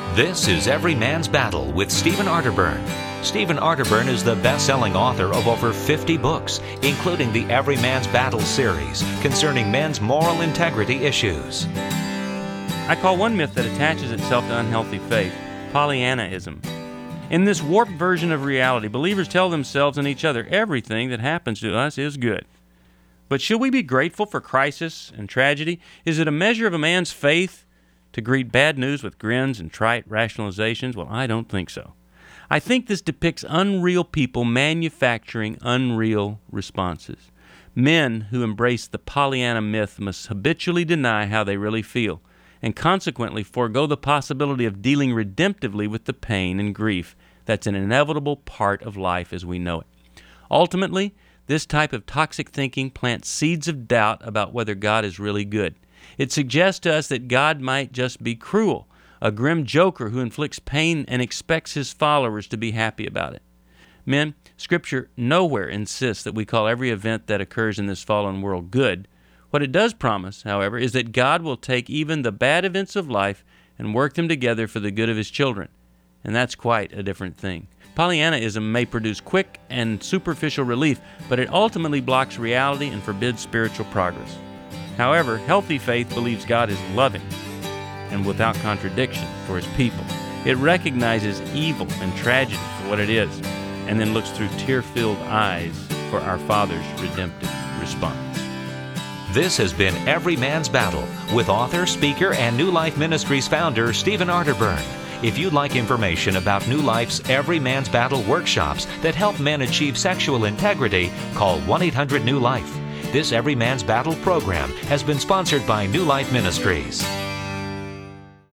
This is Every Man's Battle with Stephen Arterburn. Stephen Arterburn is the best-selling author of over 50 books, including the Every Man's Battle series concerning men's moral integrity issues. I call one myth that attaches itself to unhealthy faith Pollyannaism. In this warped version of reality, believers tell themselves and each other everything that happens to us is good. But should we be grateful for crisis and tragedy? Is it a measure of a man's faith to greet bad news with grins and trite rationalizations? Well, I don't think so. I think this depicts unreal people manufacturing unreal responses. Men who embrace the Pollyanna myth must habitually deny how they really feel, and consequently forego the possibility of dealing redemptively with the pain and grief that's an inevitable part of life as we know it. Ultimately, this type of toxic thinking plants seeds of doubt about whether God is really good. It suggests to us that God might just be cruel, a grim joker who inflicts pain and expects his followers to be happy about it. Men, Scripture nowhere insists that we call every event that occurs in this fallen world good. What it does promise, however, is that God will take even the bad events of life and work them together for the good of His children. And that's quite a different thing. Pollyannaism may produce quick and superficial relief, but it ultimately blocks reality and forbids spiritual progress. However, healthy faith believes God is loving and without contradiction for His people. It recognizes evil and tragedy for what it is, and then looks through tear-filled eyes for our Father's redemptive response. This has been Every Man's Battle with author, speaker, and New Life Ministries founder Stephen Arterburn. If you'd like information about New Life's Every Man's Battle workshops that help men achieve sexual integrity, call 1-800-NEW-LIFE. This Every Man's Battle program has been sponsored by New Life Ministries.